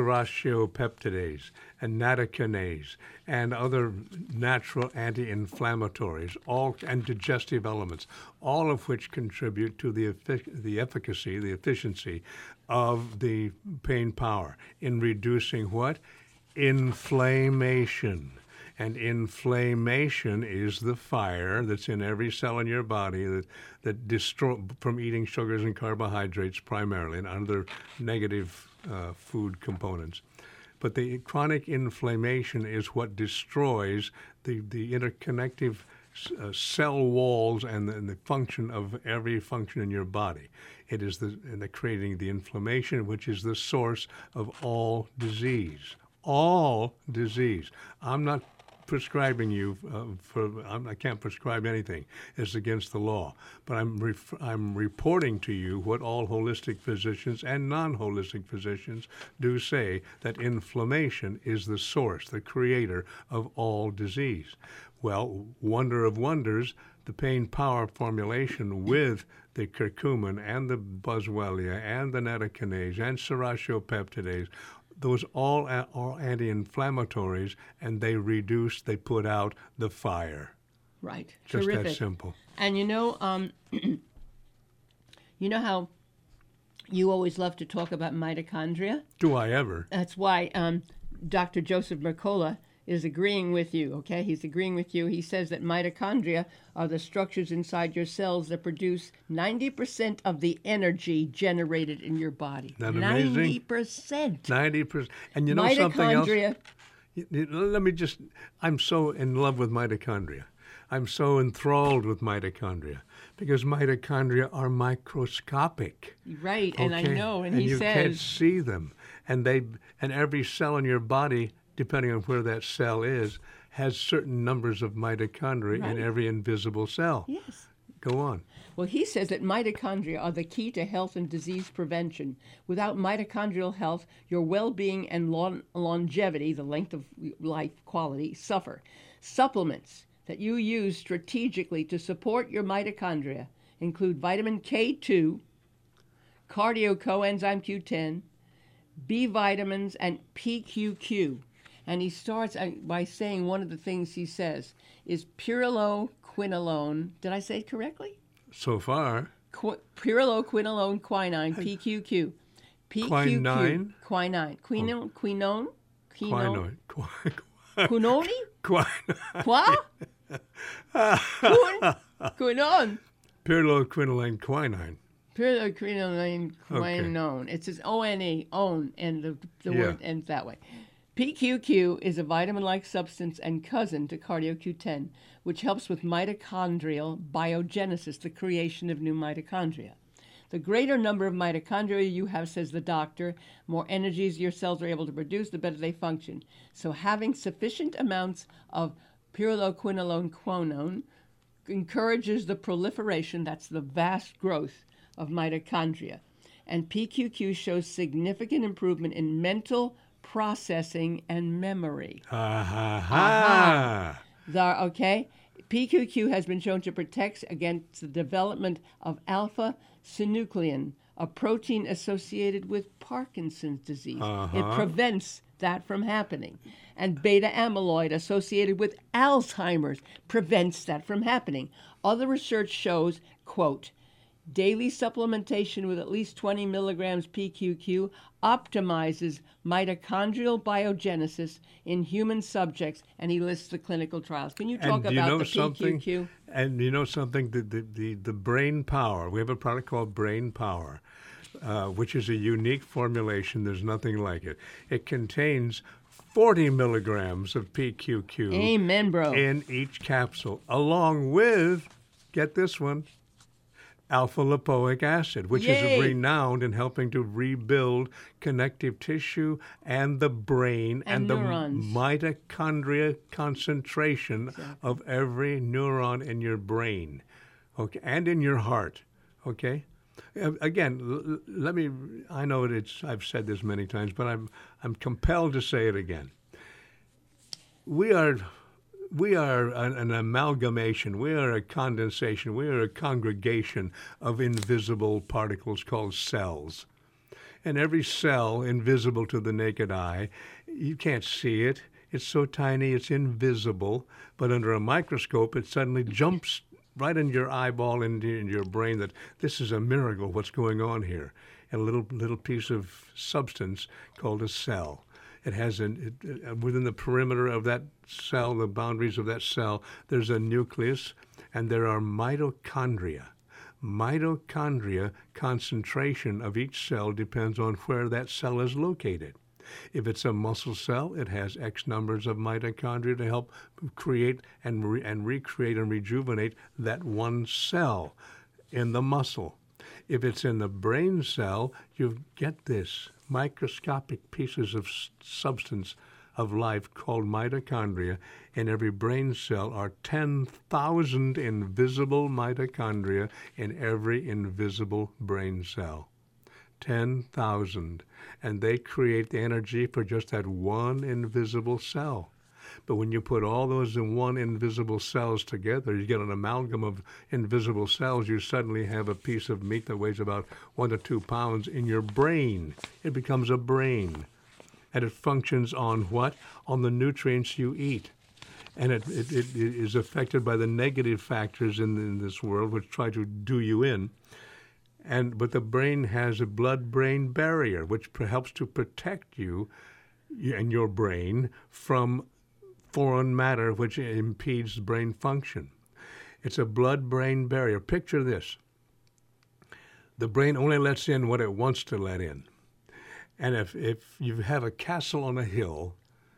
serratiopeptidase, and nattokinase, and other natural anti-inflammatories, all and digestive elements, all of which contribute to the effic- the efficacy, the efficiency of the pain power in reducing what? Inflammation. And inflammation is the fire that's in every cell in your body that, that destroy from eating sugars and carbohydrates primarily and other negative uh, food components. But the chronic inflammation is what destroys the, the interconnective uh, cell walls and the, and the function of every function in your body. It is the, and the creating the inflammation, which is the source of all disease. All disease. I'm not prescribing you uh, for, I'm, I can't prescribe anything. It's against the law. But I'm, ref, I'm reporting to you what all holistic physicians and non-holistic physicians do say, that inflammation is the source, the creator of all disease. Well, wonder of wonders, the pain power formulation with the curcumin and the boswellia and the nattokinase and serratiopeptidase, those all a- are anti-inflammatories, and they reduce, they put out the fire. Right. Just Terrific. that simple. And you know, um, you know how you always love to talk about mitochondria? Do I ever? That's why um, Doctor Joseph Mercola is agreeing with you, okay? He's agreeing with you. He says that mitochondria are the structures inside your cells that produce ninety percent of the energy generated in your body. Isn't that amazing? ninety percent. ninety percent. And you know something else? Mitochondria. Y- y- Let me just, I'm so in love with mitochondria. I'm so enthralled with mitochondria because mitochondria are microscopic. Right, and I okay? know, and, and he you says... can't see them. And they, and every cell in your body, depending on where that cell is, has certain numbers of mitochondria Right. in every invisible cell. Yes. Go on. Well, he says that mitochondria are the key to health and disease prevention. Without mitochondrial health, your well-being and lon- longevity, the length of life quality, suffer. Supplements that you use strategically to support your mitochondria include vitamin K two, cardio coenzyme Q ten, B vitamins, and P Q Q. And he starts uh, by saying one of the things he says is pyrroloquinone. Did I say it correctly? So far, Qu- pyrroloquinone quinine, P Q Q. P Q Q. Quinine? Quinine. Quinone? Quinone? quinone. Quinone? Quinone. Quoi? Quin- Quinone. Pyrroloquinoline quinine. Pyrroloquinone Okay. quinone. It's his O N E, own, and the, the Yeah. word ends that way. P Q Q is a vitamin-like substance and cousin to cardio Q ten, which helps with mitochondrial biogenesis, the creation of new mitochondria. The greater number of mitochondria you have, says the doctor, more energies your cells are able to produce, the better they function. So having sufficient amounts of pyrroloquinone quinone encourages the proliferation, that's the vast growth, of mitochondria. And P Q Q shows significant improvement in mental processing and memory. Ha ha ha. The, okay? P Q Q has been shown to protect against the development of alpha-synuclein, a protein associated with Parkinson's disease. Uh-huh. It prevents that from happening. And beta amyloid associated with Alzheimer's prevents that from happening. Other research shows, quote, daily supplementation with at least twenty milligrams P Q Q optimizes mitochondrial biogenesis in human subjects, and he lists the clinical trials. Can you talk And do you about know the something? P Q Q? And you know something? The, the, the, the Brain Power. We have a product called Brain Power, uh, which is a unique formulation. There's nothing like it. It contains forty milligrams of P Q Q Amen, bro. in each capsule, along with, get this one, alpha lipoic acid, which Yay. is renowned in helping to rebuild connective tissue and the brain And the neurons. mitochondria concentration of every neuron in your brain, okay, and in your heart, okay. Uh, Again, l- l- let me. I know it's. I've said this many times, but I'm. I'm compelled to say it again. We are. We are an, an amalgamation. We are a condensation. We are a congregation of invisible particles called cells. And every cell, invisible to the naked eye, you can't see it. It's so tiny, it's invisible. But under a microscope, it suddenly jumps right in your eyeball, into in your brain, that this is a miracle, what's going on here. And a little little piece of substance called a cell. It has an, it, uh, within the perimeter of that cell, the boundaries of that cell, there's a nucleus, and there are mitochondria. Mitochondria concentration of each cell depends on where that cell is located. If it's a muscle cell, it has X numbers of mitochondria to help create and, re- and recreate and rejuvenate that one cell in the muscle. If it's in the brain cell, you get this microscopic pieces of s- substance of life called mitochondria. In every brain cell are ten thousand invisible mitochondria in every invisible brain cell. ten thousand. And they create the energy for just that one invisible cell. But when you put all those in one invisible cells together, you get an amalgam of invisible cells, you suddenly have a piece of meat that weighs about one to two pounds in your brain. It becomes a brain. and it functions on what? On the nutrients you eat. And it, it, it is affected by the negative factors in, in this world which try to do you in. And but the brain has a blood-brain barrier which helps to protect you and your brain from foreign matter which impedes brain function. It's a blood-brain barrier. Picture this. The brain only lets in what it wants to let in. And if, if you have a castle on a hill,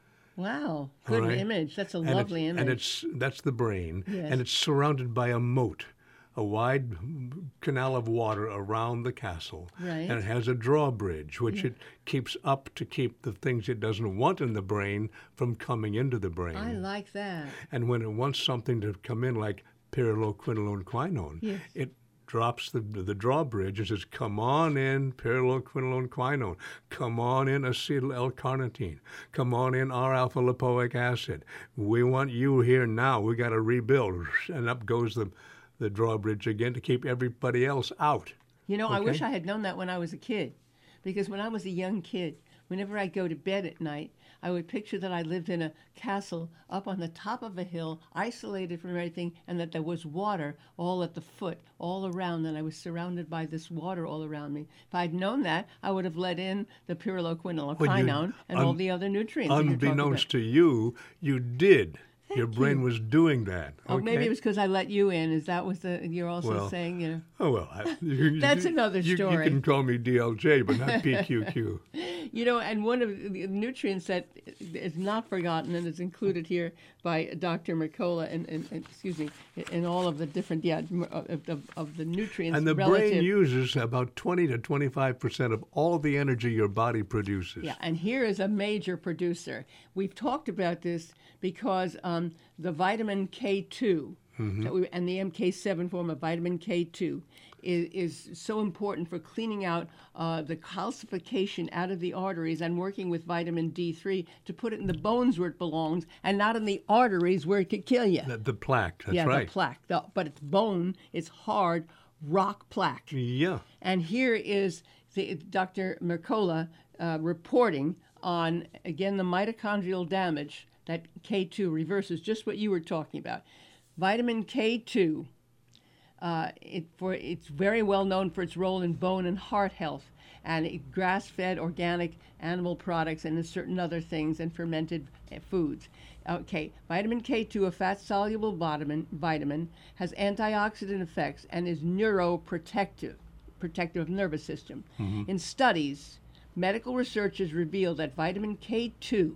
wow, good right, image. That's a and lovely it's, image. and it's that's the brain, Yes. and it's surrounded by a moat, a wide canal of water around the castle, Right. and it has a drawbridge which Yeah. it keeps up to keep the things it doesn't want in the brain from coming into the brain. I like that. And when it wants something to come in, like pyrroloquinone quinone, Yes. it drops the the drawbridge and says, "Come on in, pyrroloquinone quinone. Come on in, acetyl L-carnitine. Come on in, R-alpha lipoic acid. We want you here now. We got to rebuild." And up goes the the drawbridge again to keep everybody else out. You know, I wish Okay. I had known that when I was a kid. Because when I was a young kid, whenever I'd go to bed at night, I would picture that I lived in a castle up on the top of a hill, isolated from everything, and that there was water all at the foot, all around, and I was surrounded by this water all around me. If I'd known that, I would have let in the pyrroloquinone Well, you- quinone and all un- the other nutrients that you're talking Unbeknownst about. to you, you did. Your Thank brain you. was doing that. Oh, maybe okay? it was because I let you in. Is that what the, you're also Well, saying? You know? Oh, well, I, you, That's you- another you, story. You can call me D L J, but not P Q Q. You know, and one of the nutrients that is not forgotten and is included here by Doctor Mercola and, and, and excuse me, in all of the different yeah of, of, of the nutrients And the relative. brain uses about twenty to twenty-five percent of all the energy your body produces. Yeah, and here is a major producer. We've talked about this because um, the vitamin K two that we, and the M K seven form of vitamin K two is, is so important for cleaning out uh, the calcification out of the arteries and working with vitamin D three to put it in the bones where it belongs and not in the arteries where it could kill you. The, the plaque, that's yeah, right. the plaque. The, but it's bone, it's hard rock plaque. Yeah. And here is the, Doctor Mercola uh, reporting on, again, the mitochondrial damage that K two reverses, just what you were talking about. Vitamin K two, uh, it, for, it's very well known for its role in bone and heart health, and it, grass-fed organic animal products and certain other things and fermented uh, foods. Okay, vitamin K two, a fat-soluble vitamin, vitamin, has antioxidant effects and is neuroprotective, protective of the nervous system. In studies, medical researchers reveal that vitamin K two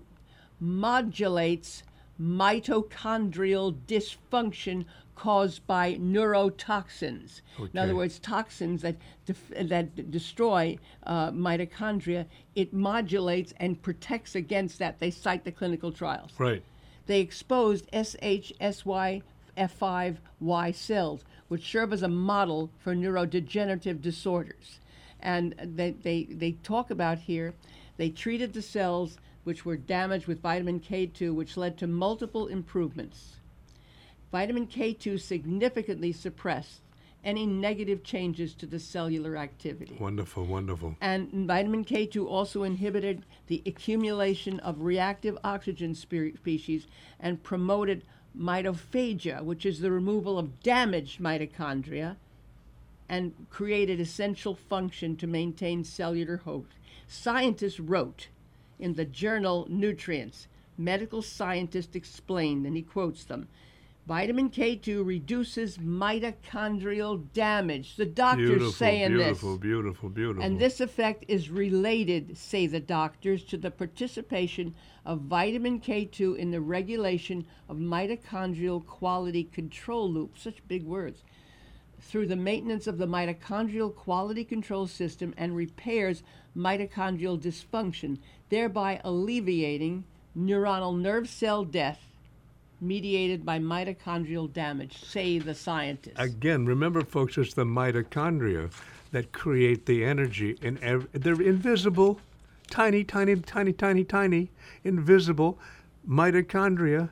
modulates mitochondrial dysfunction caused by neurotoxins. In other Okay. words, toxins that def- that destroy uh, mitochondria. It modulates and protects against that. They cite the clinical trials. Right. They exposed S H S Y F five Y cells, which serve as a model for neurodegenerative disorders. And they, they, they talk about here, they treated the cells which were damaged with vitamin K two, which led to multiple improvements. Vitamin K two significantly suppressed any negative changes to the cellular activity. Wonderful, wonderful. And vitamin K two also inhibited the accumulation of reactive oxygen spe- species and promoted mitophagia, which is the removal of damaged mitochondria, and created essential function to maintain cellular hope. Scientists wrote in the journal Nutrients, medical scientists explained, and he quotes them, vitamin K two reduces mitochondrial damage. The doctors Beautiful, saying beautiful, this. beautiful, beautiful. And this effect is related, say the doctors, to the participation of vitamin K two in the regulation of mitochondrial quality control loop, such big words, through the maintenance of the mitochondrial quality control system and repairs mitochondrial dysfunction, thereby alleviating neuronal nerve cell death mediated by mitochondrial damage, say the scientists. Again, remember, folks, it's the mitochondria that create the energy. In ev- they're invisible, tiny, tiny, tiny, tiny, tiny, invisible mitochondria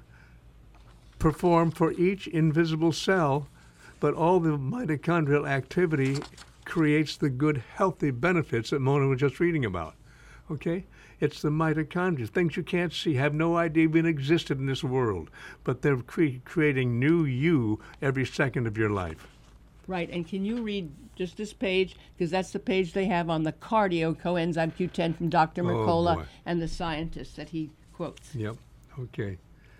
perform for each invisible cell, but all the mitochondrial activity creates the good, healthy benefits that Mona was just reading about. Okay? It's the mitochondria, things you can't see, have no idea even existed in this world, but they're cre- creating new you every second of your life. Right, and can you read just this page, because that's the page they have on the cardio coenzyme Q ten from Doctor Mercola boy. and the scientists that he quotes. Yep, okay.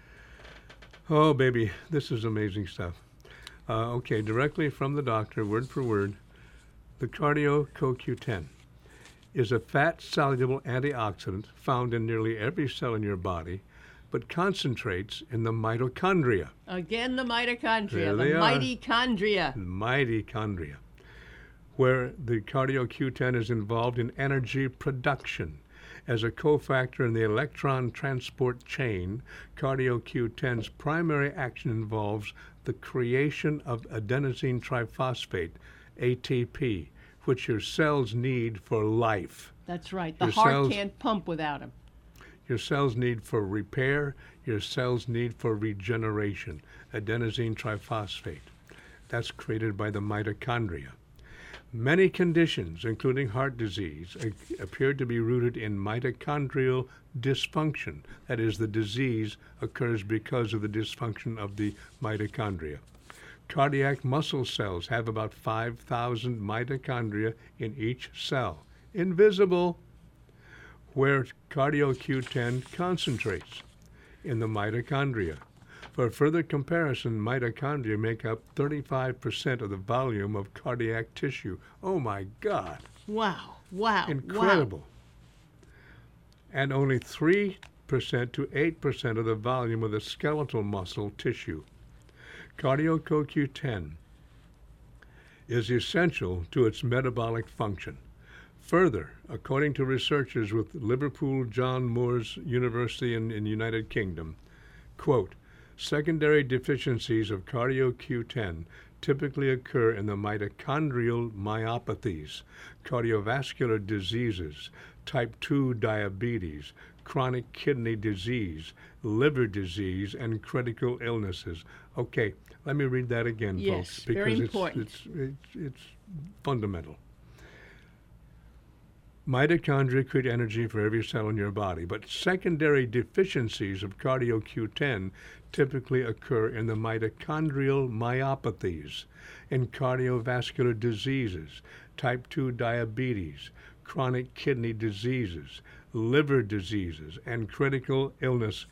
Oh, baby, this is amazing stuff. Uh, okay, directly from the doctor, word for word, the Cardio Co Q ten is a fat-soluble antioxidant found in nearly every cell in your body, but concentrates in the mitochondria. Again, the mitochondria, There the they are. mitochondria. Mitochondria, where the Cardio Q ten is involved in energy production. As a cofactor in the electron transport chain, Cardio Q ten's primary action involves the creation of adenosine triphosphate, A T P, which your cells need for life. That's right. The Your heart cells- can't pump without him. Your cells need for repair, your cells need for regeneration, adenosine triphosphate. That's created by the mitochondria. Many conditions, including heart disease, a- appear to be rooted in mitochondrial dysfunction. That is, the disease occurs because of the dysfunction of the mitochondria. Cardiac muscle cells have about five thousand mitochondria in each cell, invisible, where Cardio Q ten concentrates in the mitochondria. For further comparison, mitochondria make up thirty-five percent of the volume of cardiac tissue. Oh my God, Wow, wow, incredible. And only three percent to eight percent of the volume of the skeletal muscle tissue. Cardio Co Q ten is essential to its metabolic function. Further, according to researchers with Liverpool John Moores University in, in the United Kingdom, quote, secondary deficiencies of Cardio Q ten typically occur in the mitochondrial myopathies, cardiovascular diseases, type two diabetes, chronic kidney disease, liver disease, and critical illnesses. Okay, let me read that again, Yes, folks, because very it's, important. it's, it's, it's fundamental. Mitochondria create energy for every cell in your body, but secondary deficiencies of Cardio Q ten typically occur in the mitochondrial myopathies, in cardiovascular diseases, type two diabetes, chronic kidney diseases, liver diseases, and critical illness,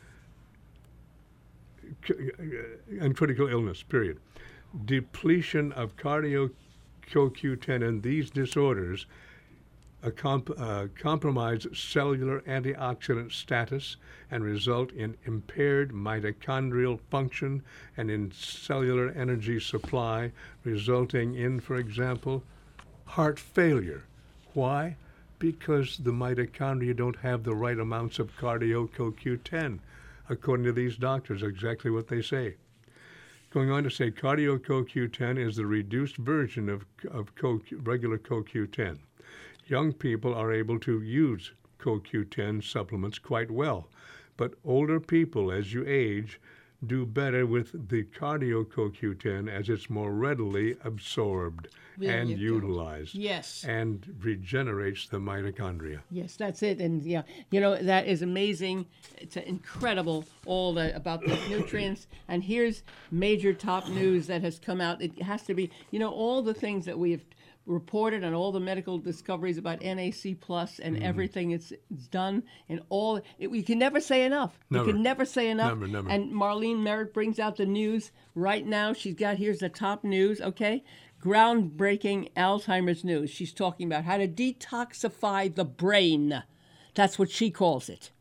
and critical illness, period. Depletion of Cardio Co Q ten in these disorders A comp- uh, compromise cellular antioxidant status and result in impaired mitochondrial function and in cellular energy supply, resulting in, for example, heart failure. Why? Because the mitochondria don't have the right amounts of Cardio Co Q ten, according to these doctors, exactly what they say. Going on to say Cardio Co Q ten is the reduced version of, of Co- regular Co Q ten. Young people are able to use Co Q ten supplements quite well, but older people, as you age, do better with the Cardio Co Q ten as it's more readily absorbed There and you go. utilized Yes. and regenerates the mitochondria. Yes, that's it. And yeah, you know, that is amazing. It's incredible, all the about the nutrients. And here's major top news that has come out. It has to be, you know, all the things that we have reported on, all the medical discoveries about N A C plus and Mm-hmm. everything it's, it's done, and all it, we can never say enough. Never. We can never say enough. Never, never. And Marlene Merritt brings out the news right now. She's got, here's the top news, okay? Groundbreaking Alzheimer's news. She's talking about how to detoxify the brain. That's what she calls it.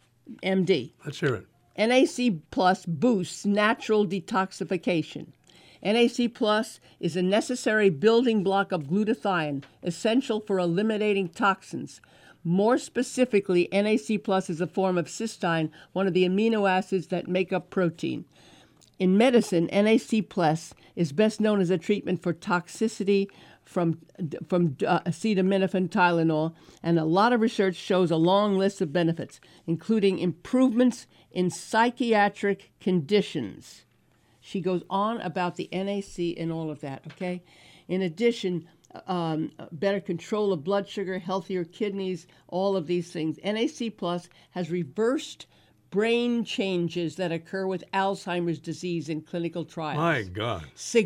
M D. Let's hear it. N A C plus boosts natural detoxification. N A C plus is a necessary building block of glutathione, essential for eliminating toxins. More specifically, N A C plus is a form of cysteine, one of the amino acids that make up protein. In medicine, N A C plus is best known as a treatment for toxicity from, from uh, acetaminophen Tylenol, and a lot of research shows a long list of benefits, including improvements in psychiatric conditions. She goes on about the N A C and all of that, okay? In addition, um, better control of blood sugar, healthier kidneys, all of these things. N A C Plus has reversed brain changes that occur with Alzheimer's disease in clinical trials. My God.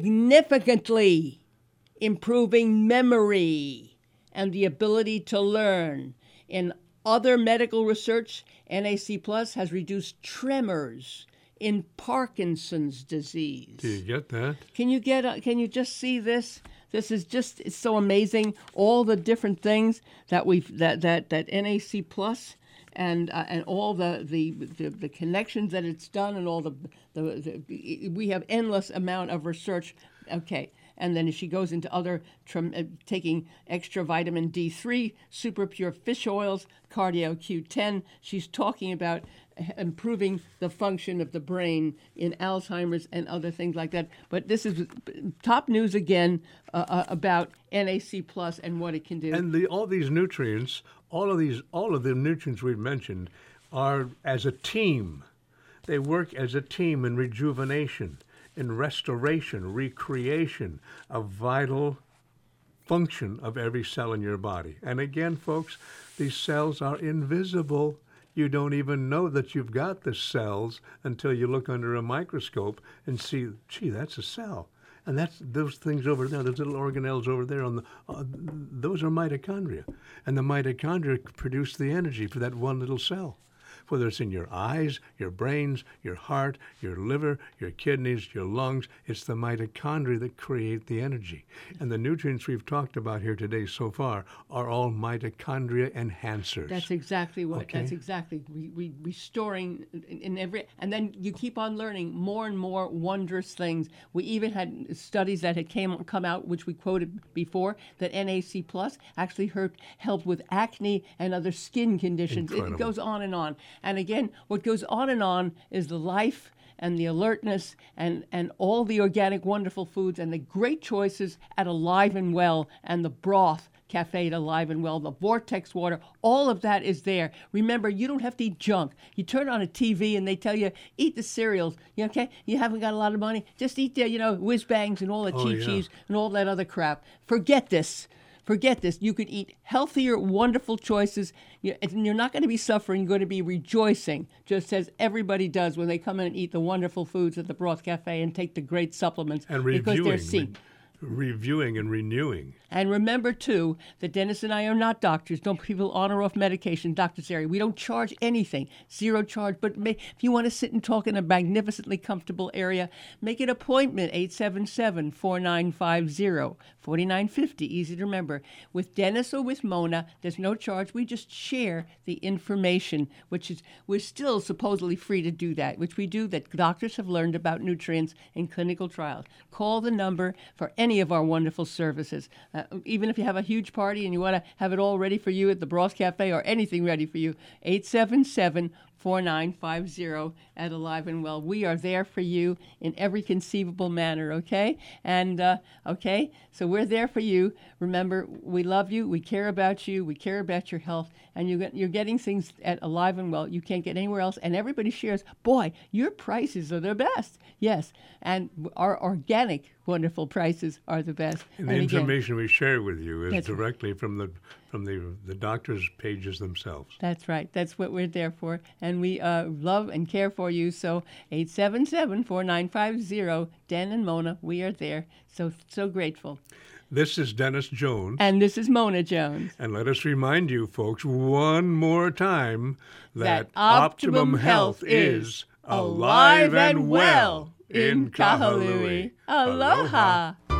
Significantly improving memory and the ability to learn. In other medical research, N A C Plus has reduced tremors in Parkinson's disease. Do you get that? Can you get? Uh, can you just see this? This is just it's so amazing. All the different things that we've that that that N A C Plus and uh, and all the, the the the connections that it's done and all the, the the we have endless amount of research. Okay. And then she goes into other, uh, taking extra vitamin D three, super pure fish oils, cardio Q ten. She's talking about improving the function of the brain in Alzheimer's and other things like that. But this is top news again uh, uh, about N A C Plus and what it can do. And the, all these nutrients, all of these, all of the nutrients we've mentioned, are as a team. They work as a team in rejuvenation, in restoration, recreation, a vital function of every cell in your body. And again, folks, these cells are invisible. You don't even know that you've got the cells until you look under a microscope and see, gee, that's a cell. And that's those things over there, those little organelles over there, on the, uh, those are mitochondria. And the mitochondria produce the energy for that one little cell. Whether it's in your eyes, your brains, your heart, your liver, your kidneys, your lungs, it's the mitochondria that create the energy. And the nutrients we've talked about here today so far are all mitochondria enhancers. That's exactly what, Okay. that's exactly, we, we restoring in, in every, and then you keep on learning more and more wondrous things. We even had studies that had came come out, which we quoted before, that N A C Plus actually helped, helped with acne and other skin conditions. Incredible. It goes on and on. And again, what goes on and on is the life and the alertness and, and all the organic, wonderful foods and the great choices at Alive and Well and the broth cafe at Alive and Well, the Vortex water, all of that is there. Remember, you don't have to eat junk. You turn on a T V and they tell you, eat the cereals. You know, okay? You haven't got a lot of money. Just eat the, you know, whiz bangs and all the Oh, cheap yeah. cheese and all that other crap. Forget this. Forget this. You could eat healthier, wonderful choices. You- And you're not going to be suffering. You're going to be rejoicing, just as everybody does when they come in and eat the wonderful foods at the Broth Cafe and take the great supplements And because reviewing, they're re- seen. reviewing and renewing. And remember, too, that Dennis and I are not doctors. Don't people on or off medication, Doctor's area. We don't charge anything, zero charge. But may, if you want to sit and talk in a magnificently comfortable area, make an appointment, eight seven seven, four nine five zero, four nine five zero, easy to remember. With Dennis or with Mona, there's no charge. We just share the information, which is, we're still supposedly free to do that, which we do, that doctors have learned about nutrients in clinical trials. Call the number for any of our wonderful services. Uh, even if you have a huge party and you want to have it all ready for you at the Broth Cafe or anything ready for you, eight seven seven, four nine five zero at Alive and Well. We are there for you in every conceivable manner, okay? And, uh, okay, so we're there for you. Remember, we love you, we care about you, we care about your health, and you get, you're getting things at Alive and Well you can't get anywhere else, and everybody shares, boy, your prices are the best. Yes, and our organic, wonderful prices are the best. And the And again, information we share with you is That's right. directly from the from the the doctor's pages themselves. That's right. That's what we're there for. And we uh, love and care for you. So eight seven seven, four nine five zero, Den and Mona, we are there. So, so grateful. This is Dennis Jones. And this is Mona Jones. And let us remind you, folks, one more time that, That Optimum Health is alive and well in Kahului. Aloha.